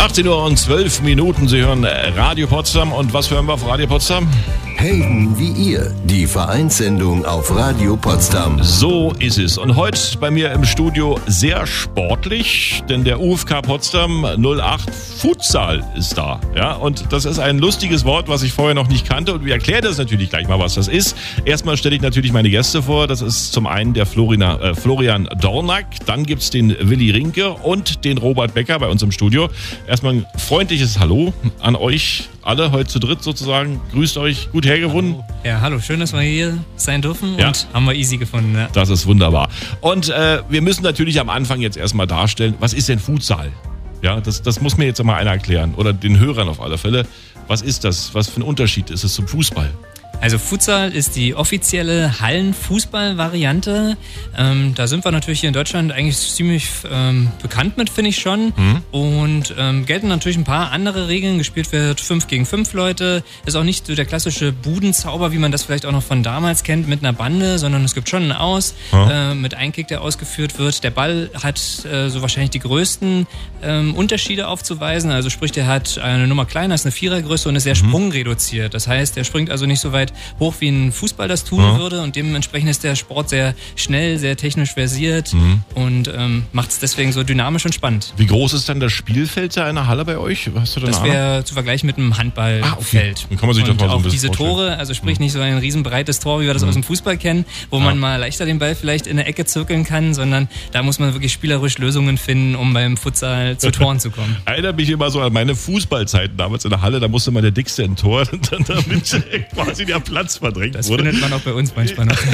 18 Uhr und 12 Minuten. Sie hören Radio Potsdam. Und was hören wir auf Radio Potsdam? Helden wie ihr, die Vereinssendung auf Radio Potsdam. So ist es. Und heute bei mir im Studio sehr sportlich, denn der UFK Potsdam 08 Futsal ist da. Ja, und das ist ein lustiges Wort, was ich vorher noch nicht kannte. Und wir erklären das natürlich gleich mal, was das ist. Erstmal stelle ich natürlich meine Gäste vor. Das ist zum einen der Florian Dornack, dann gibt's den Willi Rinke und den Robert Becker bei uns im Studio. Erstmal ein freundliches Hallo an euch alle, heute zu dritt sozusagen. Grüßt euch, gut hergewonnen. Ja, hallo, schön, dass wir hier sein dürfen und haben wir easy gefunden. Ja. Das ist wunderbar. Und wir müssen natürlich am Anfang jetzt erstmal darstellen, was ist denn Futsal? Ja, das muss mir jetzt mal einer erklären oder den Hörern auf alle Fälle. Was ist das? Was für ein Unterschied ist es zum Fußball? Also Futsal ist die offizielle Hallenfußball-Variante. Da sind wir natürlich hier in Deutschland eigentlich ziemlich bekannt mit, finde ich schon. Und gelten natürlich ein paar andere Regeln. Gespielt wird 5 gegen 5 Leute. Ist auch nicht so der klassische Budenzauber, wie man das vielleicht auch noch von damals kennt, mit einer Bande, sondern es gibt schon einen Aus mit einem Kick, der ausgeführt wird. Der Ball hat so wahrscheinlich die größten Unterschiede aufzuweisen. Also sprich, der hat eine Nummer kleiner, ist eine Vierergröße und ist sehr sprungreduziert. Das heißt, der springt also nicht so weit hoch, wie ein Fußball das tun würde, und dementsprechend ist der Sport sehr schnell, sehr technisch versiert und macht es deswegen so dynamisch und spannend. Wie groß ist dann das Spielfeld da in der Halle bei euch? Hast du da das wäre zu vergleichen mit einem Handballfeld. Dann kann man sich das mal so ein auch bisschen diese vorstellen. Tore, also sprich nicht so ein riesenbreites Tor, wie wir das aus dem Fußball kennen, wo man mal leichter den Ball vielleicht in der Ecke zirkeln kann, sondern da muss man wirklich spielerisch Lösungen finden, um beim Futsal zu Toren zu kommen. Erinnert mich immer so an meine Fußballzeiten damals in der Halle, da musste mal der Dickste in Tor, damit quasi der Platz verdrängt das wurde. Das findet man auch bei uns manchmal noch.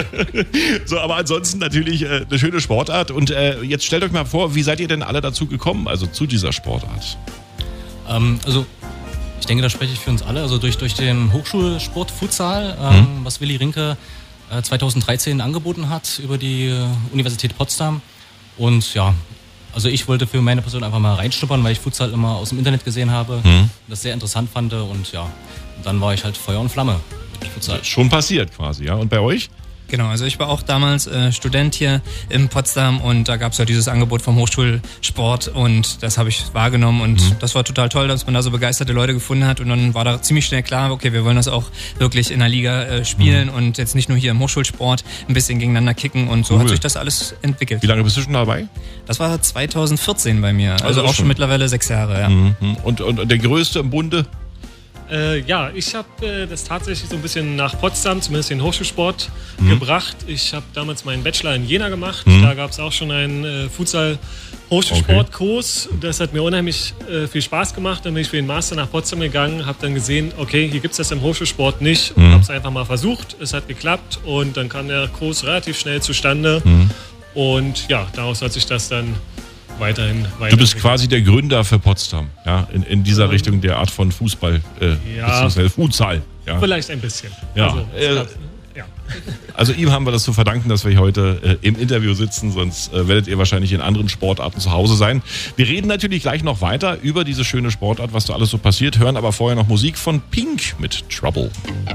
So, aber ansonsten natürlich eine schöne Sportart. Und jetzt stellt euch mal vor, wie seid ihr denn alle dazu gekommen, also zu dieser Sportart? Also ich denke, da spreche ich für uns alle. Also durch den Hochschulsport Futsal, was Willi Rinke 2013 angeboten hat über die Universität Potsdam. Und ja, also ich wollte für meine Person einfach mal reinschnuppern, weil ich Futsal immer aus dem Internet gesehen habe, das sehr interessant fand, und ja, dann war ich halt Feuer und Flamme mit Futsal. Schon passiert quasi, ja. Und bei euch? Genau, also ich war auch damals Student hier in Potsdam und da gab es ja dieses Angebot vom Hochschulsport und das habe ich wahrgenommen und das war total toll, dass man da so begeisterte Leute gefunden hat, und dann war da ziemlich schnell klar, okay, wir wollen das auch wirklich in der Liga spielen und jetzt nicht nur hier im Hochschulsport ein bisschen gegeneinander kicken, und so hat sich das alles entwickelt. Wie lange bist du schon dabei? Das war 2014 bei mir, also auch schon mittlerweile 6 Jahre. Ja. Und der Größte im Bunde? Ja, ich habe das tatsächlich so ein bisschen nach Potsdam, zumindest den Hochschulsport, gebracht. Ich habe damals meinen Bachelor in Jena gemacht. Da gab es auch schon einen Futsal-Hochschulsportkurs. Das hat mir unheimlich viel Spaß gemacht. Dann bin ich für den Master nach Potsdam gegangen, habe dann gesehen, okay, hier gibt es das im Hochschulsport nicht. Und habe es einfach mal versucht. Es hat geklappt und dann kam der Kurs relativ schnell zustande. Und ja, daraus hat sich das dann weiterhin. Du bist quasi der Gründer für Potsdam, ja, in dieser Richtung der Art von Fußball, beziehungsweise Futsal. Ja. Vielleicht ein bisschen. Ja. Also ihm haben wir das zu verdanken, dass wir hier heute im Interview sitzen, sonst werdet ihr wahrscheinlich in anderen Sportarten zu Hause sein. Wir reden natürlich gleich noch weiter über diese schöne Sportart, was da alles so passiert, hören aber vorher noch Musik von Pink mit Trouble.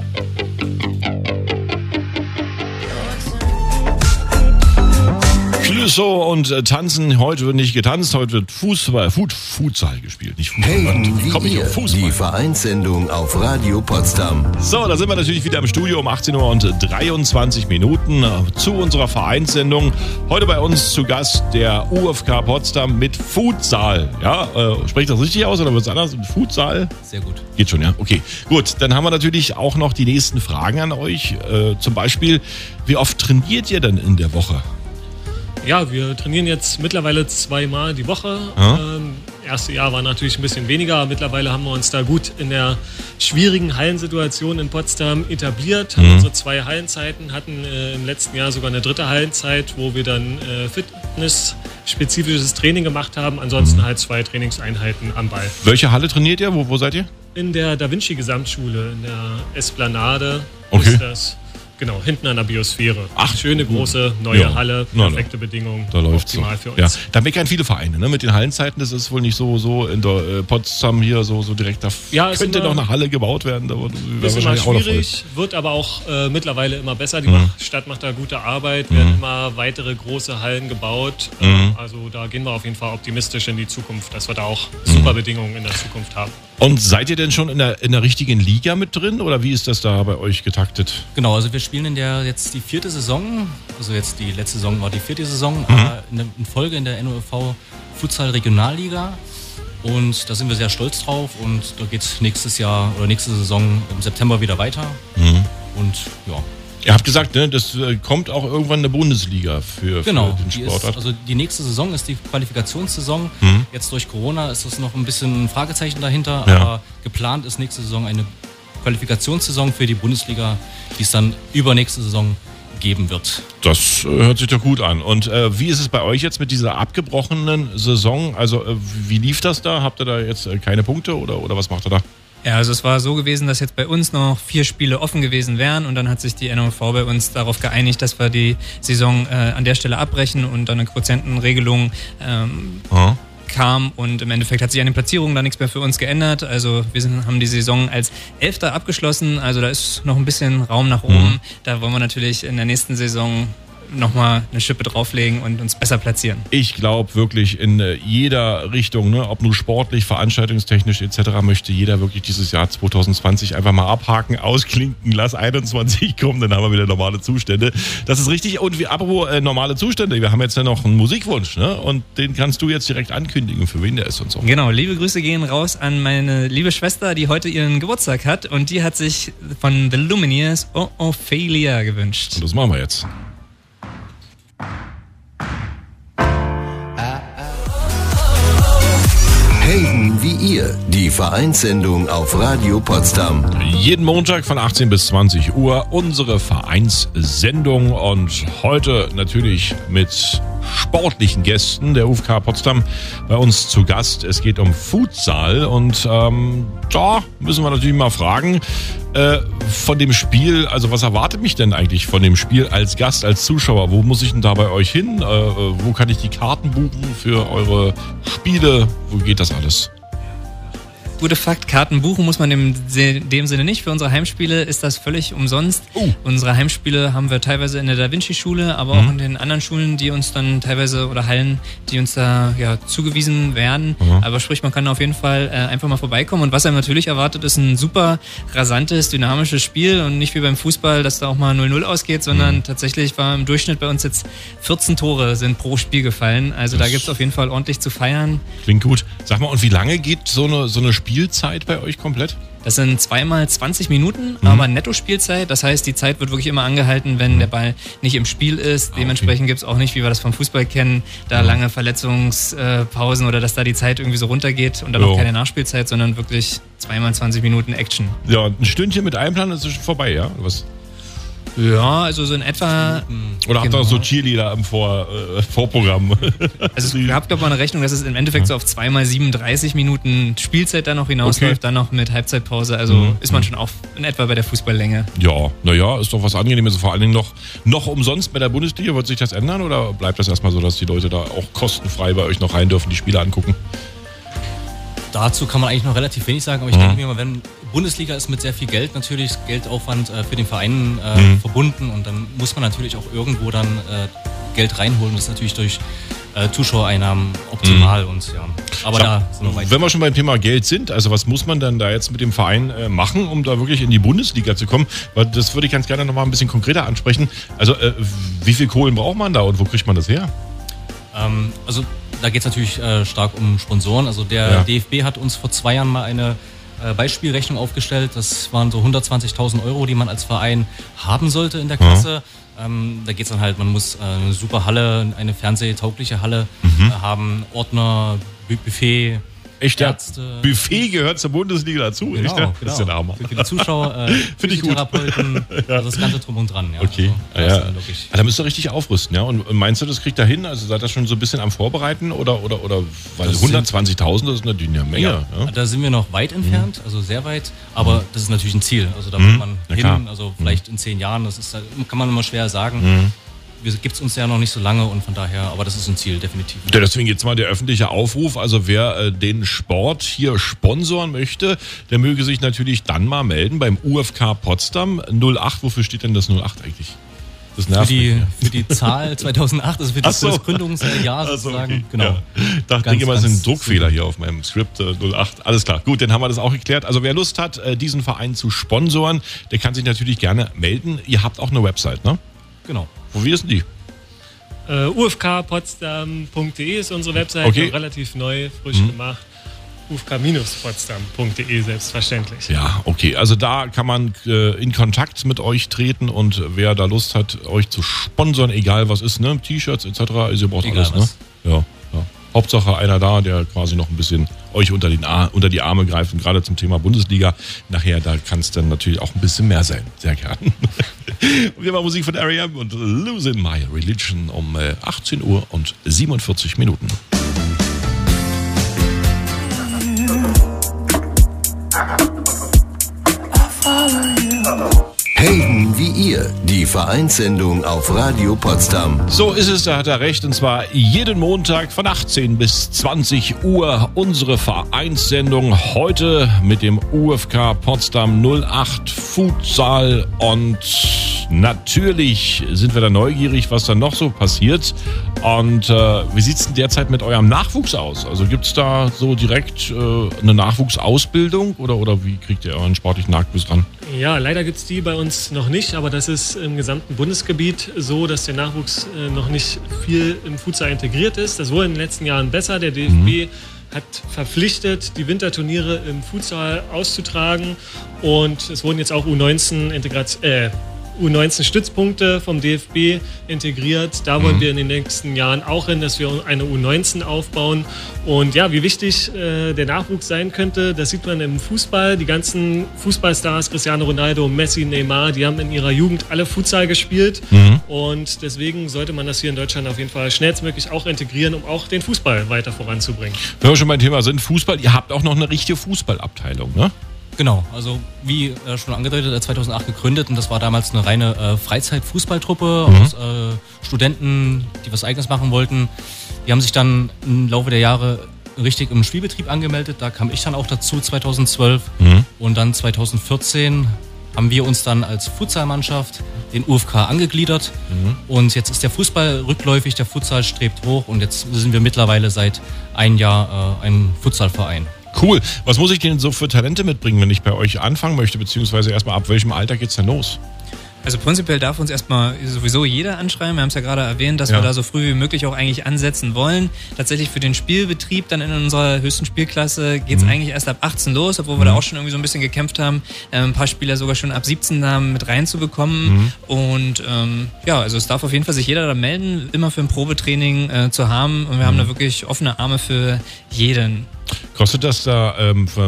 So, und tanzen, heute wird nicht getanzt, heute wird Futsal gespielt, nicht Fußball. Helden wie ihr, die Vereinssendung auf Radio Potsdam. So, da sind wir natürlich wieder im Studio um 18 Uhr und 23 Minuten zu unserer Vereinssendung. Heute bei uns zu Gast der UFK Potsdam mit Futsal. Ja, spricht das richtig aus oder wird es anders? Futsal? Sehr gut. Geht schon, ja? Okay, gut. Dann haben wir natürlich auch noch die nächsten Fragen an euch. Zum Beispiel, wie oft trainiert ihr denn in der Woche? Ja, wir trainieren jetzt mittlerweile 2-mal die Woche. Erste Jahr war natürlich ein bisschen weniger, aber mittlerweile haben wir uns da gut in der schwierigen Hallensituation in Potsdam etabliert. Haben unsere 2 Hallenzeiten, hatten im letzten Jahr sogar eine 3. Hallenzeit, wo wir dann fitnessspezifisches Training gemacht haben. Ansonsten halt 2 Trainingseinheiten am Ball. Welche Halle trainiert ihr? Wo seid ihr? In der Da Vinci Gesamtschule, in der Esplanade. Okay. Ist das. Genau, hinten an der Biosphäre. Ach, schöne, große, neue Halle, Na, perfekte Bedingungen. Da läuft's optimal so. für uns. Ja, da meckern viele Vereine, ne? Mit den Hallenzeiten, das ist wohl nicht so in der Potsdam hier so direkt. Da könnte noch eine Halle gebaut werden. Da ist immer schwierig, wird aber auch mittlerweile immer besser. Die Stadt macht da gute Arbeit, werden immer weitere große Hallen gebaut. Also da gehen wir auf jeden Fall optimistisch in die Zukunft, dass wir da auch super Bedingungen in der Zukunft haben. Und seid ihr denn schon in der richtigen Liga mit drin oder wie ist das da bei euch getaktet? Genau, also wir spielen jetzt die 4. Saison, also jetzt die letzte Saison war die 4. Saison, in Folge in der NOFV Futsal Regionalliga und da sind wir sehr stolz drauf und da geht es nächste Saison im September wieder weiter und ja. Ihr habt gesagt, ne, das kommt auch irgendwann in der Bundesliga für den Sportart. Also die nächste Saison ist die Qualifikationssaison. Jetzt durch Corona ist das noch ein bisschen ein Fragezeichen dahinter, aber geplant ist nächste Saison eine Qualifikationssaison für die Bundesliga, die es dann übernächste Saison geben wird. Das hört sich doch gut an. Und wie ist es bei euch jetzt mit dieser abgebrochenen Saison? Also wie lief das da? Habt ihr da jetzt keine Punkte oder was macht ihr da? Ja, also es war so gewesen, dass jetzt bei uns noch 4 Spiele offen gewesen wären und dann hat sich die NOV bei uns darauf geeinigt, dass wir die Saison an der Stelle abbrechen und dann eine Quotientenregelung kam und im Endeffekt hat sich an den Platzierungen da nichts mehr für uns geändert. Also wir haben die Saison als 11. abgeschlossen, also da ist noch ein bisschen Raum nach oben. Da wollen wir natürlich in der nächsten Saison nochmal eine Schippe drauflegen und uns besser platzieren. Ich glaube wirklich in jeder Richtung, ne, ob nur sportlich, veranstaltungstechnisch etc., möchte jeder wirklich dieses Jahr 2020 einfach mal abhaken, ausklinken, lass 21 kommen, dann haben wir wieder normale Zustände. Das ist richtig. Und wie apropos normale Zustände, wir haben jetzt ja noch einen Musikwunsch, ne? Und den kannst du jetzt direkt ankündigen, für wen der ist und so. Genau, liebe Grüße gehen raus an meine liebe Schwester, die heute ihren Geburtstag hat und die hat sich von The Lumineers Ophelia gewünscht. Und das machen wir jetzt. Helden wie ihr, die Vereinssendung auf Radio Potsdam. Jeden Montag von 18 bis 20 Uhr unsere Vereinssendung und heute natürlich mit sportlichen Gästen der UFK Potsdam bei uns zu Gast. Es geht um Futsal und da müssen wir natürlich mal fragen, von dem Spiel, also was erwartet mich denn eigentlich von dem Spiel als Gast, als Zuschauer? Wo muss ich denn da bei euch hin? Wo kann ich die Karten buchen für eure Spiele? Wo geht das alles? Gute Fakt, Karten buchen muss man in dem Sinne nicht. Für unsere Heimspiele ist das völlig umsonst. Unsere Heimspiele haben wir teilweise in der Da Vinci Schule, aber auch in den anderen Schulen, die uns dann teilweise oder Hallen, die uns da zugewiesen werden. Aber sprich, man kann auf jeden Fall einfach mal vorbeikommen. Und was einem natürlich erwartet, ist ein super rasantes, dynamisches Spiel und nicht wie beim Fußball, dass da auch mal 0-0 ausgeht, sondern tatsächlich war im Durchschnitt bei uns jetzt 14 Tore sind pro Spiel gefallen. Also da gibt es auf jeden Fall ordentlich zu feiern. Klingt gut. Sag mal, und wie lange geht so eine Spielzeit bei euch komplett? Das sind 2 x 20 Minuten, aber Netto-Spielzeit. Das heißt, die Zeit wird wirklich immer angehalten, wenn der Ball nicht im Spiel ist. Dementsprechend gibt es auch nicht, wie wir das vom Fußball kennen, da lange Verletzungspausen oder dass da die Zeit irgendwie so runtergeht und dann auch keine Nachspielzeit, sondern wirklich 2 x 20 Minuten Action. Ja, ein Stündchen mit Einplan ist schon vorbei, ja? Was? Ja, also so in etwa. Oder habt ihr auch so Cheerleader im Vorprogramm? Also es gab, glaube ich, mal eine Rechnung, dass es im Endeffekt so auf 2 x 37 Minuten Spielzeit dann noch hinausläuft, dann noch mit Halbzeitpause. Also ist man schon auch in etwa bei der Fußballlänge. Ja, naja, ist doch was Angenehmes. Vor allen Dingen noch umsonst bei der Bundesliga. Wird sich das ändern oder bleibt das erstmal so, dass die Leute da auch kostenfrei bei euch noch rein dürfen, die Spiele angucken? Dazu kann man eigentlich noch relativ wenig sagen, aber ich denke mir mal, wenn Bundesliga ist mit sehr viel Geld natürlich, Geldaufwand für den Verein verbunden und dann muss man natürlich auch irgendwo dann Geld reinholen. Das ist natürlich durch Zuschauereinnahmen optimal und ja. Aber da sind wir weit. Wenn wir schon beim Thema Geld sind, also was muss man dann da jetzt mit dem Verein machen, um da wirklich in die Bundesliga zu kommen? Weil das würde ich ganz gerne nochmal ein bisschen konkreter ansprechen. Also wie viel Kohlen braucht man da und wo kriegt man das her? Also da geht es natürlich stark um Sponsoren. Also der DFB hat uns vor 2 Jahren mal eine Beispielrechnung aufgestellt. Das waren so 120.000 €, die man als Verein haben sollte in der Klasse. Da geht es dann halt, man muss eine super Halle, eine fernsehtaugliche Halle haben, Ordner, Buffet. Echt, der Buffet gehört zur Bundesliga dazu. Genau, echt, ne? Das ist ja der Hammer. Für die Zuschauer, Finde ich gut. Therapeuten, also das Ganze drum und dran. Ja. Okay, Also, da müsst ihr richtig aufrüsten, ja. Und meinst du, das kriegt ihr hin? Also seid ihr schon so ein bisschen am Vorbereiten oder weil 120.000, das ist natürlich eine Menge. Ja. Da sind wir noch weit entfernt, also sehr weit, aber das ist natürlich ein Ziel. Also da wird man hin, also vielleicht in 10 Jahren, das ist, kann man immer schwer sagen. Gibt es uns ja noch nicht so lange und von daher, aber das ist ein Ziel, definitiv. Ja, deswegen jetzt mal der öffentliche Aufruf, also wer den Sport hier sponsoren möchte, der möge sich natürlich dann mal melden beim UFK Potsdam 08. Wofür steht denn das 08 eigentlich? Das nervt mich. Für die Zahl 2008, also für das Gründungsjahr sozusagen. Okay. Genau. Ja. Ich dachte immer, es ist ein Druckfehler hier auf meinem Skript 08. Alles klar, gut, dann haben wir das auch geklärt. Also wer Lust hat, diesen Verein zu sponsoren, der kann sich natürlich gerne melden. Ihr habt auch eine Website, ne? Genau. Wie ist denn die? ufkpotsdam.de ist unsere Website, okay. Relativ neu, frisch gemacht. ufk-potsdam.de selbstverständlich. Ja, okay. Also da kann man in Kontakt mit euch treten und wer da Lust hat, euch zu sponsern, egal was ist, ne? T-Shirts etc. Also ihr braucht egal alles, was. Ne? Ja. Hauptsache einer da, der quasi noch ein bisschen euch unter die Arme greift. Und gerade zum Thema Bundesliga. Nachher, da kann es dann natürlich auch ein bisschen mehr sein. Sehr gern. Und wir machen Musik von R.E.M. und Losing My Religion um 18 Uhr und 47 Minuten. Helden wie ihr, die Vereinssendung auf Radio Potsdam. So ist es, da hat er recht. Und zwar jeden Montag von 18 bis 20 Uhr unsere Vereinssendung. Heute mit dem UFK Potsdam 08 Futsal. Und natürlich sind wir da neugierig, was da noch so passiert. Und wie sieht es denn derzeit mit eurem Nachwuchs aus? Also gibt es da so direkt eine Nachwuchsausbildung oder wie kriegt ihr euren sportlichen Nachwuchs ran? Ja, leider gibt es die bei uns noch nicht, aber das ist im gesamten Bundesgebiet so, dass der Nachwuchs noch nicht viel im Futsal integriert ist. Das wurde in den letzten Jahren besser. Der DFB hat verpflichtet, die Winterturniere im Futsal auszutragen und es wurden jetzt auch U19-Stützpunkte vom DFB integriert. Da wollen wir in den nächsten Jahren auch hin, dass wir eine U19 aufbauen. Und ja, wie wichtig der Nachwuchs sein könnte, das sieht man im Fußball. Die ganzen Fußballstars, Cristiano Ronaldo, Messi, Neymar, die haben in ihrer Jugend alle Futsal gespielt. Und deswegen sollte man das hier in Deutschland auf jeden Fall schnellstmöglich auch integrieren, um auch den Fußball weiter voranzubringen. Wenn wir schon beim Thema sind, Fußball, ihr habt auch noch eine richtige Fußballabteilung, ne? Genau, also wie schon angedeutet, 2008 gegründet und das war damals eine reine Freizeitfußballtruppe aus Studenten, die was Eigenes machen wollten. Die haben sich dann im Laufe der Jahre richtig im Spielbetrieb angemeldet, da kam ich dann auch dazu 2012 und dann 2014 haben wir uns dann als Futsalmannschaft den UFK angegliedert und jetzt ist der Fußball rückläufig, der Futsal strebt hoch und jetzt sind wir mittlerweile seit einem Jahr ein Futsalverein. Cool. Was muss ich denn so für Talente mitbringen, wenn ich bei euch anfangen möchte, beziehungsweise erstmal ab welchem Alter geht's denn los? Also prinzipiell darf uns erstmal sowieso jeder anschreiben. Wir haben es ja gerade erwähnt, dass wir da so früh wie möglich auch eigentlich ansetzen wollen. Tatsächlich für den Spielbetrieb dann in unserer höchsten Spielklasse geht es eigentlich erst ab 18 los, obwohl wir da auch schon irgendwie so ein bisschen gekämpft haben, ein paar Spieler sogar schon ab 17 da mit reinzubekommen. Und also es darf auf jeden Fall sich jeder da melden, immer für ein Probetraining zu haben. Und wir haben da wirklich offene Arme für jeden. Kostet das da für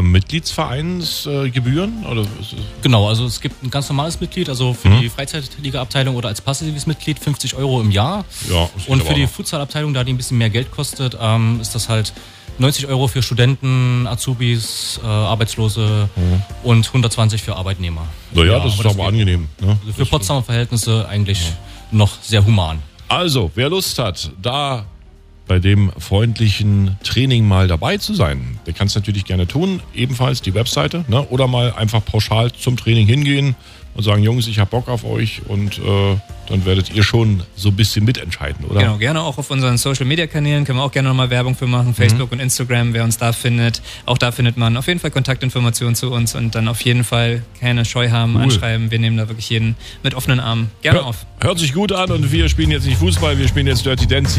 Mitgliedsvereinsgebühren? Genau, also es gibt ein ganz normales Mitglied, also für die Freizeitliga-Abteilung oder als passives Mitglied 50 € im Jahr. Ja, und für die Futsal-Abteilung, da die ein bisschen mehr Geld kostet, ist das halt 90 € für Studenten, Azubis, Arbeitslose und 120 für Arbeitnehmer. Naja, das ist aber angenehm. Ne? Also für Potsdamer Verhältnisse eigentlich noch sehr human. Also, wer Lust hat, da bei dem freundlichen Training mal dabei zu sein, der kann es natürlich gerne tun. Ebenfalls die Webseite, ne? Oder mal einfach pauschal zum Training hingehen und sagen, Jungs, ich hab Bock auf euch und dann werdet ihr schon so ein bisschen mitentscheiden, oder? Genau, gerne auch auf unseren Social-Media-Kanälen können wir auch gerne nochmal Werbung für machen, Facebook und Instagram, wer uns da findet. Auch da findet man auf jeden Fall Kontaktinformationen zu uns und dann auf jeden Fall keine Scheu haben, anschreiben. Wir nehmen da wirklich jeden mit offenen Armen gerne auf. Hört sich gut an und wir spielen jetzt nicht Fußball, wir spielen jetzt Dirty Dancing.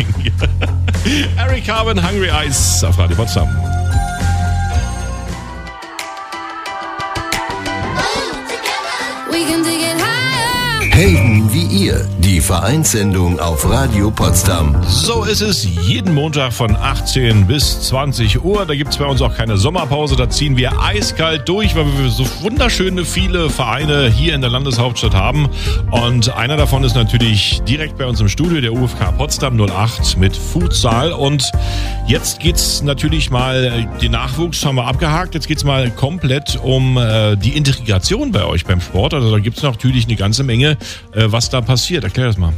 Eric Carmen, Hungry Eyes auf Radio Potsdam. Helden wie ihr, die Vereinssendung auf Radio Potsdam. So ist es jeden Montag von 18 bis 20 Uhr. Da gibt es bei uns auch keine Sommerpause. Da ziehen wir eiskalt durch, weil wir so wunderschöne viele Vereine hier in der Landeshauptstadt haben. Und einer davon ist natürlich direkt bei uns im Studio, der UFK Potsdam 08 mit Futsal. Und jetzt geht's natürlich mal, den Nachwuchs haben wir abgehakt. Jetzt geht's mal komplett um die Integration bei euch beim Sport. Also da gibt's natürlich eine ganze Menge, was da passiert. Erklär das mal.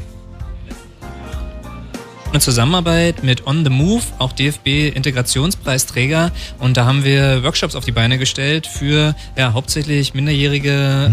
Eine Zusammenarbeit mit On the Move, auch DFB-Integrationspreisträger. Und da haben wir Workshops auf die Beine gestellt für hauptsächlich minderjährige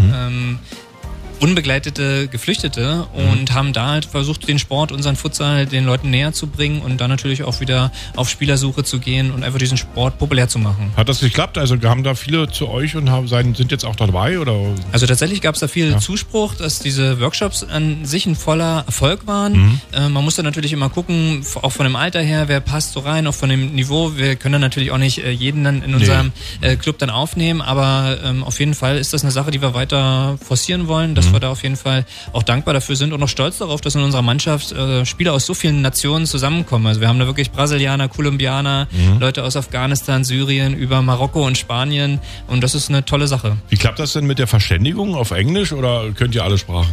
unbegleitete Geflüchtete und haben da halt versucht, den Sport, unseren Futsal den Leuten näher zu bringen und dann natürlich auch wieder auf Spielersuche zu gehen und einfach diesen Sport populär zu machen. Hat das geklappt? Also haben da viele zu euch und sind jetzt auch dabei? Oder? Also tatsächlich gab es da viel Zuspruch, dass diese Workshops an sich ein voller Erfolg waren. Man muss da natürlich immer gucken, auch von dem Alter her, wer passt so rein, auch von dem Niveau. Wir können dann natürlich auch nicht jeden dann in unserem Club dann aufnehmen, aber auf jeden Fall ist das eine Sache, die wir weiter forcieren wollen, dass wir da auf jeden Fall auch dankbar dafür sind und auch stolz darauf, dass in unserer Mannschaft Spieler aus so vielen Nationen zusammenkommen. Also wir haben da wirklich Brasilianer, Kolumbianer, Leute aus Afghanistan, Syrien, über Marokko und Spanien und das ist eine tolle Sache. Wie klappt das denn mit der Verständigung auf Englisch oder könnt ihr alle Sprachen?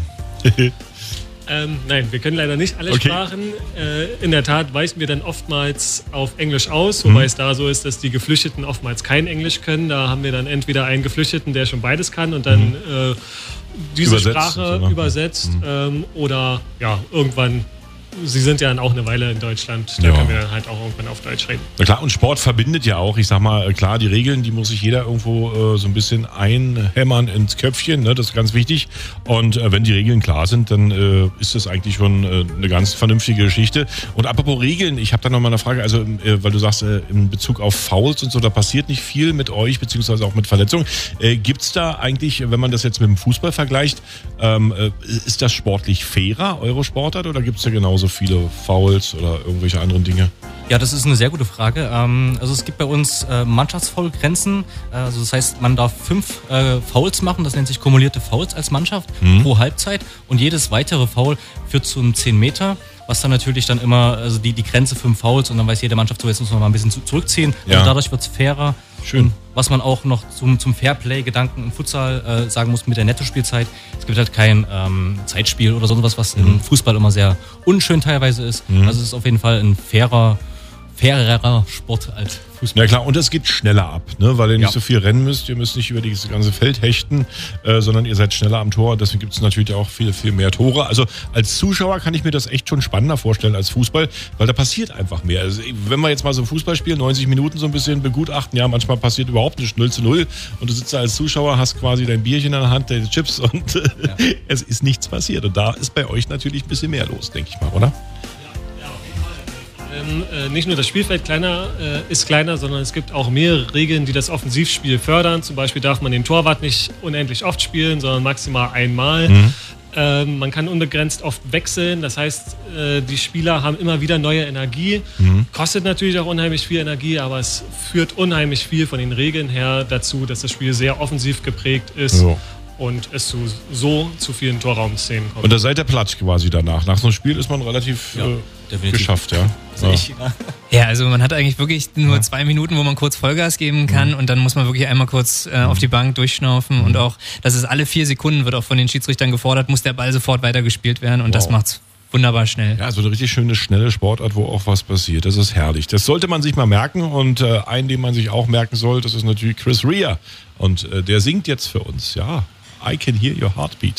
Nein, wir können leider nicht alle Sprachen. In der Tat weichen wir dann oftmals auf Englisch aus, wobei es da so ist, dass die Geflüchteten oftmals kein Englisch können. Da haben wir dann entweder einen Geflüchteten, der schon beides kann und dann diese Sprache übersetzt oder irgendwann, sie sind ja dann auch eine Weile in Deutschland, da können wir dann halt auch irgendwann auf Deutsch reden. Na klar, und Sport verbindet ja auch, ich sag mal, klar, die Regeln, die muss sich jeder irgendwo so ein bisschen einhämmern ins Köpfchen, ne? Das ist ganz wichtig. Und wenn die Regeln klar sind, dann ist das eigentlich schon eine ganz vernünftige Geschichte. Und apropos Regeln, ich habe da nochmal eine Frage, also weil du sagst, in Bezug auf Fouls und so, da passiert nicht viel mit euch, beziehungsweise auch mit Verletzungen. Gibt's da eigentlich, wenn man das jetzt mit dem Fußball vergleicht, ist das sportlich fairer, eure Sportart, oder gibt's da genauso viele Fouls oder irgendwelche anderen Dinge? Ja, das ist eine sehr gute Frage. Also es gibt bei uns Mannschaftsfoul-Grenzen. Also das heißt, man darf 5 Fouls machen, das nennt sich kumulierte Fouls als Mannschaft pro Halbzeit. Und jedes weitere Foul führt zum 10 Meter. Was dann natürlich dann immer, also die Grenze 5 Fouls und dann weiß jede Mannschaft, so jetzt muss man mal ein bisschen zurückziehen. Ja. Also dadurch wird es fairer. Schön. Und was man auch noch zum Fairplay-Gedanken im Futsal sagen muss mit der Nettospielzeit. Es gibt halt kein Zeitspiel oder sowas, was im Fußball immer sehr unschön teilweise ist. Also es ist auf jeden Fall ein fairerer Sport als Fußball. Ja klar, und es geht schneller ab, ne? Weil ihr nicht so viel rennen müsst. Ihr müsst nicht über dieses ganze Feld hechten, sondern ihr seid schneller am Tor. Deswegen gibt es natürlich auch viel, viel mehr Tore. Also als Zuschauer kann ich mir das echt schon spannender vorstellen als Fußball, weil da passiert einfach mehr. Also wenn wir jetzt mal so ein Fußballspiel 90 Minuten so ein bisschen begutachten, ja, manchmal passiert überhaupt nicht 0:0 und du sitzt da als Zuschauer, hast quasi dein Bierchen in der Hand, deine Chips und es ist nichts passiert. Und da ist bei euch natürlich ein bisschen mehr los, denke ich mal, oder? Nicht nur das Spielfeld ist kleiner, sondern es gibt auch mehrere Regeln, die das Offensivspiel fördern. Zum Beispiel darf man den Torwart nicht unendlich oft spielen, sondern maximal einmal. Man kann unbegrenzt oft wechseln, das heißt, die Spieler haben immer wieder neue Energie. Kostet natürlich auch unheimlich viel Energie, aber es führt unheimlich viel von den Regeln her dazu, dass das Spiel sehr offensiv geprägt ist. Und es zu vielen Torraumszenen kommt. Und da seid ihr platt quasi danach. Nach so einem Spiel ist man relativ geschafft, ja. Ja, also man hat eigentlich wirklich nur 2 Minuten, wo man kurz Vollgas geben kann und dann muss man wirklich einmal kurz auf die Bank durchschnaufen und auch, dass es alle 4 Sekunden wird auch von den Schiedsrichtern gefordert, muss der Ball sofort weitergespielt werden und das macht's wunderbar schnell. Ja, so eine richtig schöne, schnelle Sportart, wo auch was passiert. Das ist herrlich. Das sollte man sich mal merken und einen, den man sich auch merken soll, das ist natürlich Chris Rea und der singt jetzt für uns, ja. I Can Hear Your Heartbeat.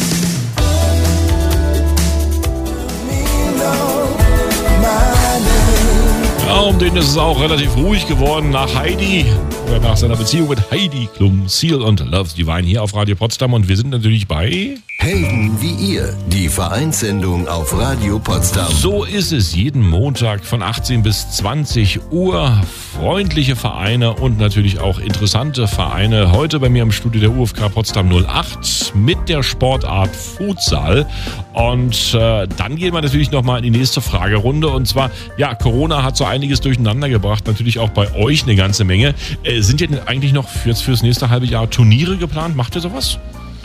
Ja, um den ist es auch relativ ruhig geworden nach Heidi oder nach seiner Beziehung mit Heidi Klum, Seal und Love's Divine hier auf Radio Potsdam und wir sind natürlich bei Helden wie ihr, die Vereinssendung auf Radio Potsdam. So ist es jeden Montag von 18 bis 20 Uhr. Freundliche Vereine und natürlich auch interessante Vereine. Heute bei mir im Studio der UFK Potsdam 08 mit der Sportart Futsal. Und dann gehen wir natürlich nochmal in die nächste Fragerunde. Und zwar, ja, Corona hat so einiges durcheinander gebracht. Natürlich auch bei euch eine ganze Menge. Sind denn eigentlich noch fürs nächste halbe Jahr Turniere geplant? Macht ihr sowas?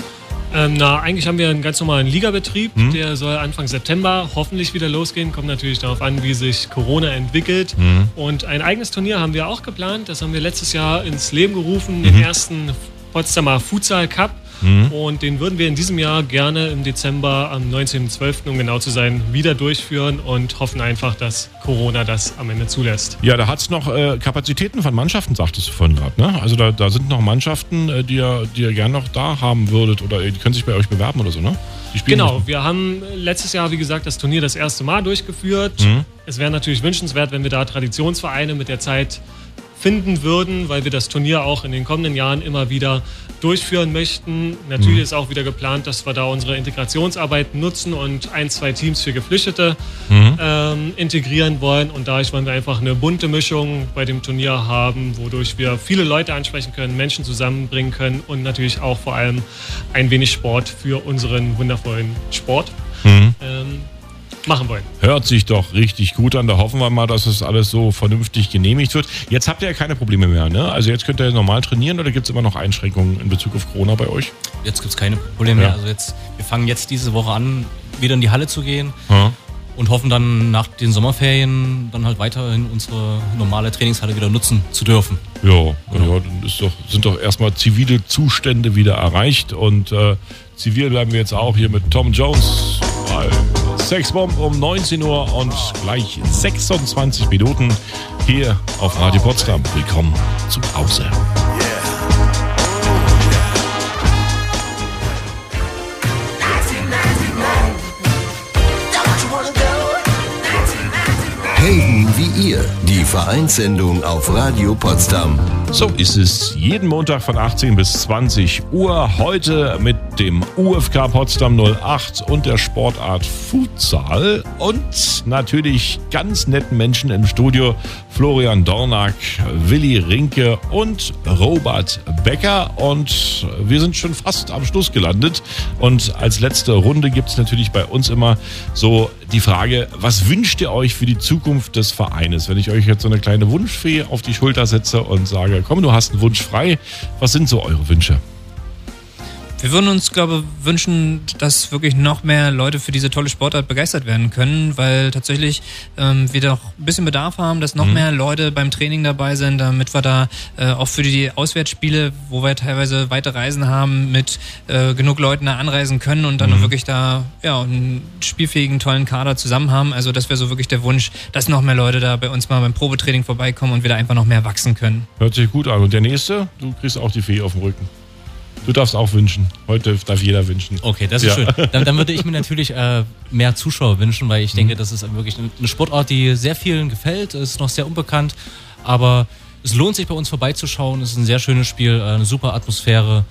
Eigentlich haben wir einen ganz normalen Ligabetrieb, der soll Anfang September hoffentlich wieder losgehen. Kommt natürlich darauf an, wie sich Corona entwickelt. Und ein eigenes Turnier haben wir auch geplant. Das haben wir letztes Jahr ins Leben gerufen, den ersten Potsdamer Futsal Cup. Und den würden wir in diesem Jahr gerne im Dezember am 19.12., um genau zu sein, wieder durchführen und hoffen einfach, dass Corona das am Ende zulässt. Ja, da hat es noch Kapazitäten von Mannschaften, sagtest du vorhin gerade, ne? Also da sind noch Mannschaften, die ihr gerne noch da haben würdet oder die können sich bei euch bewerben oder so, ne? Genau, wir haben letztes Jahr, wie gesagt, das Turnier das erste Mal durchgeführt. Es wäre natürlich wünschenswert, wenn wir da Traditionsvereine mit der Zeit finden würden, weil wir das Turnier auch in den kommenden Jahren immer wieder durchführen möchten. Natürlich ist auch wieder geplant, dass wir da unsere Integrationsarbeit nutzen und 1-2 Teams für Geflüchtete integrieren wollen. Und dadurch wollen wir einfach eine bunte Mischung bei dem Turnier haben, wodurch wir viele Leute ansprechen können, Menschen zusammenbringen können und natürlich auch vor allem ein wenig Sport für unseren wundervollen Sport machen wollen. Hört sich doch richtig gut an. Da hoffen wir mal, dass es alles so vernünftig genehmigt wird. Jetzt habt ihr ja keine Probleme mehr, ne? Also jetzt könnt ihr normal trainieren oder gibt es immer noch Einschränkungen in Bezug auf Corona bei euch? Jetzt gibt es keine Probleme mehr. Also wir fangen jetzt diese Woche an, wieder in die Halle zu gehen und hoffen dann nach den Sommerferien dann halt weiterhin unsere normale Trainingshalle wieder nutzen zu dürfen. Ja, dann sind doch erstmal zivile Zustände wieder erreicht und zivil bleiben wir jetzt auch hier mit Tom Jones. Sexbomb um 19 Uhr und gleich 26 Minuten hier auf Radio Potsdam. Willkommen zu Hause. Helden wie ihr, die Vereinssendung auf Radio Potsdam. So ist es jeden Montag von 18 bis 20 Uhr. Heute mit dem UFK Potsdam 08 und der Sportart Futsal. Und natürlich ganz netten Menschen im Studio. Florian Dornack, Willi Rinke und Robert Becker. Und wir sind schon fast am Schluss gelandet. Und als letzte Runde gibt es natürlich bei uns immer so die Frage, was wünscht ihr euch für die Zukunft des Vereines? Wenn ich euch jetzt so eine kleine Wunschfee auf die Schulter setze und sage, komm, du hast einen Wunsch frei. Was sind so eure Wünsche? Wir würden uns, glaube ich, wünschen, dass wirklich noch mehr Leute für diese tolle Sportart begeistert werden können, weil tatsächlich wir doch ein bisschen Bedarf haben, dass noch mehr Leute beim Training dabei sind, damit wir da auch für die Auswärtsspiele, wo wir teilweise weite Reisen haben, mit genug Leuten da anreisen können und dann wirklich da einen spielfähigen, tollen Kader zusammen haben. Also das wäre so wirklich der Wunsch, dass noch mehr Leute da bei uns mal beim Probetraining vorbeikommen und wir da einfach noch mehr wachsen können. Hört sich gut an. Und der Nächste, du kriegst auch die Fee auf dem Rücken. Du darfst auch wünschen. Heute darf jeder wünschen. Okay, das ist schön. Dann würde ich mir natürlich mehr Zuschauer wünschen, weil ich denke, das ist wirklich eine Sportart, die sehr vielen gefällt. Es ist noch sehr unbekannt, aber es lohnt sich bei uns vorbeizuschauen. Es ist ein sehr schönes Spiel, eine super Atmosphäre.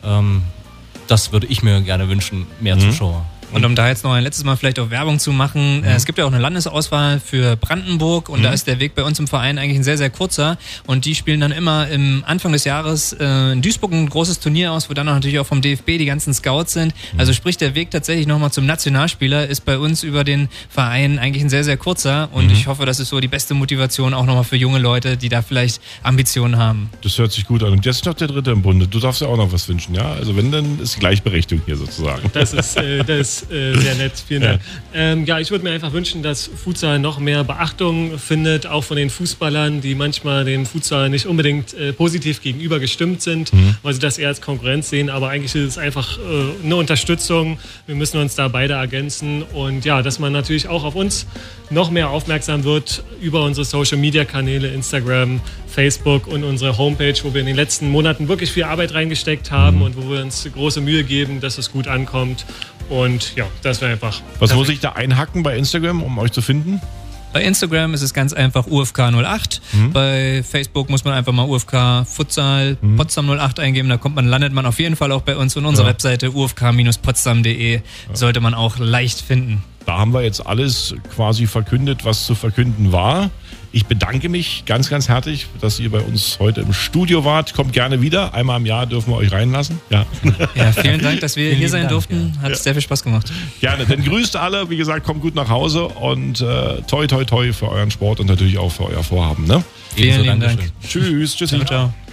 Das würde ich mir gerne wünschen, mehr Zuschauer. Und um da jetzt noch ein letztes Mal vielleicht auch Werbung zu machen, es gibt ja auch eine Landesauswahl für Brandenburg und da ist der Weg bei uns im Verein eigentlich ein sehr, sehr kurzer und die spielen dann immer im Anfang des Jahres in Duisburg ein großes Turnier aus, wo dann natürlich auch vom DFB die ganzen Scouts sind. Also sprich, der Weg tatsächlich nochmal zum Nationalspieler ist bei uns über den Verein eigentlich ein sehr, sehr kurzer und ich hoffe, das ist so die beste Motivation auch nochmal für junge Leute, die da vielleicht Ambitionen haben. Das hört sich gut an. Und jetzt ist noch der Dritte im Bunde. Du darfst ja auch noch was wünschen, ja? Also wenn, dann ist Gleichberechtigung hier sozusagen. Das ist sehr nett, vielen Dank. Ich würde mir einfach wünschen, dass Futsal noch mehr Beachtung findet, auch von den Fußballern, die manchmal dem Futsal nicht unbedingt positiv gegenüber gestimmt sind, weil sie das eher als Konkurrenz sehen, aber eigentlich ist es einfach eine Unterstützung. Wir müssen uns da beide ergänzen und dass man natürlich auch auf uns noch mehr aufmerksam wird über unsere Social-Media-Kanäle, Instagram, Facebook und unsere Homepage, wo wir in den letzten Monaten wirklich viel Arbeit reingesteckt haben und wo wir uns große Mühe geben, dass es gut ankommt. Und das wäre einfach. Was muss ich da einhacken bei Instagram, um euch zu finden? Bei Instagram ist es ganz einfach UFK 08. Bei Facebook muss man einfach mal UFK Futsal Potsdam 08 eingeben. Da landet man auf jeden Fall auch bei uns und unserer Webseite ufk-potsdam.de sollte man auch leicht finden. Da haben wir jetzt alles quasi verkündet, was zu verkünden war. Ich bedanke mich ganz, ganz herzlich, dass ihr bei uns heute im Studio wart. Kommt gerne wieder. Einmal im Jahr dürfen wir euch reinlassen. Ja, vielen Dank, dass wir hier sein durften. Hat sehr viel Spaß gemacht. Gerne. Dann grüßt alle. Wie gesagt, kommt gut nach Hause und toi, toi, toi für euren Sport und natürlich auch für euer Vorhaben. Ne? Vielen Dank. Tschüss. Tschüss. Ciao.